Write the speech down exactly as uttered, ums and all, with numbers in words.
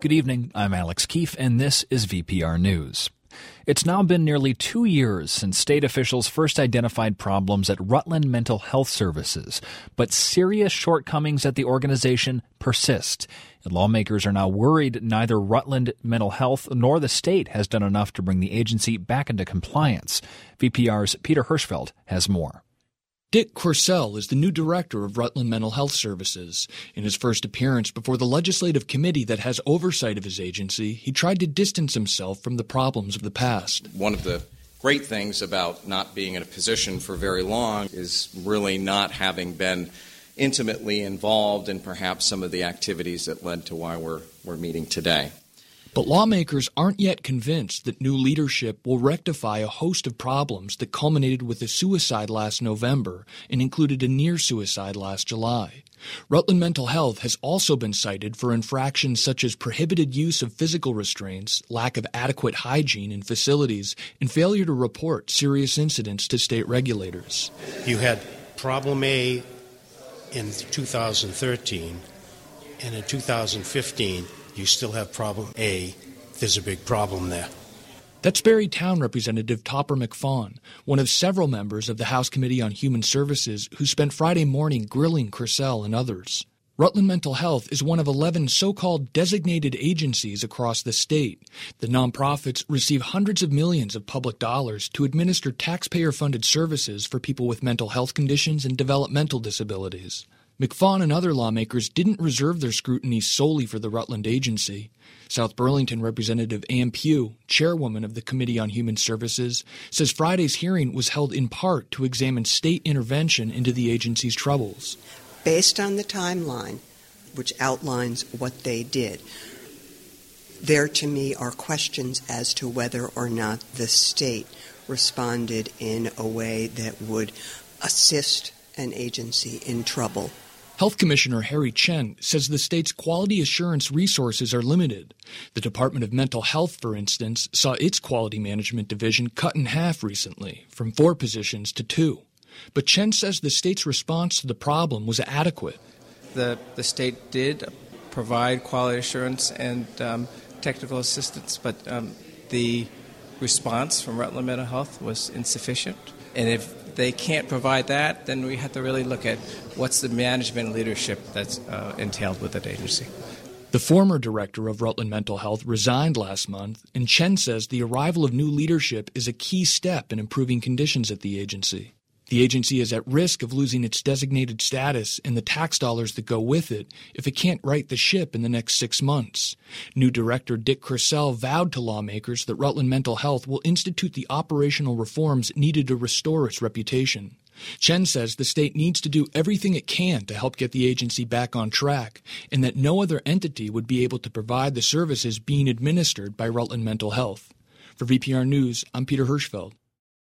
Good evening, I'm Alex Keefe, and this is V P R News. It's now been nearly two years since state officials first identified problems at Rutland Mental Health Services, but serious shortcomings at the organization persist. And lawmakers are now worried neither Rutland Mental Health nor the state has done enough to bring the agency back into compliance. V P R's Peter Hirschfeld has more. Dick Courcelle is the new director of Rutland Mental Health Services. In his first appearance before the legislative committee that has oversight of his agency, he tried to distance himself from the problems of the past. One of the great things about not being in a position for very long is really not having been intimately involved in perhaps some of the activities that led to why we're, we're meeting today. But lawmakers aren't yet convinced that new leadership will rectify a host of problems that culminated with a suicide last November and included a near suicide last July. Rutland Mental Health has also been cited for infractions such as prohibited use of physical restraints, lack of adequate hygiene in facilities, and failure to report serious incidents to state regulators. You had problem A in two thousand thirteen, and in two thousand fifteen, you still have problem A. There's a big problem there. That's Barry Town Representative Topper McFawn, one of several members of the House Committee on Human Services who spent Friday morning grilling Courcelle and others. Rutland Mental Health is one of eleven so-called designated agencies across the state. The nonprofits receive hundreds of millions of public dollars to administer taxpayer-funded services for people with mental health conditions and developmental disabilities. McFawn and other lawmakers didn't reserve their scrutiny solely for the Rutland agency. South Burlington Representative Ann Pugh, chairwoman of the Committee on Human Services, says Friday's hearing was held in part to examine state intervention into the agency's troubles. Based on the timeline, which outlines what they did, there to me are questions as to whether or not the state responded in a way that would assist an agency in trouble. Health Commissioner Harry Chen says the state's quality assurance resources are limited. The Department of Mental Health, for instance, saw its quality management division cut in half recently, from four positions to two. But Chen says the state's response to the problem was adequate. The, the state did provide quality assurance and um, technical assistance, but um, the response from Rutland Mental Health was insufficient. And if they can't provide that, then we have to really look at what's the management leadership that's uh, entailed with that agency. The former director of Rutland Mental Health resigned last month, and Chen says the arrival of new leadership is a key step in improving conditions at the agency. The agency is at risk of losing its designated status and the tax dollars that go with it if it can't right the ship in the next six months. New director Dick Courcelle vowed to lawmakers that Rutland Mental Health will institute the operational reforms needed to restore its reputation. Chen says the state needs to do everything it can to help get the agency back on track, and that no other entity would be able to provide the services being administered by Rutland Mental Health. For V P R News, I'm Peter Hirschfeld.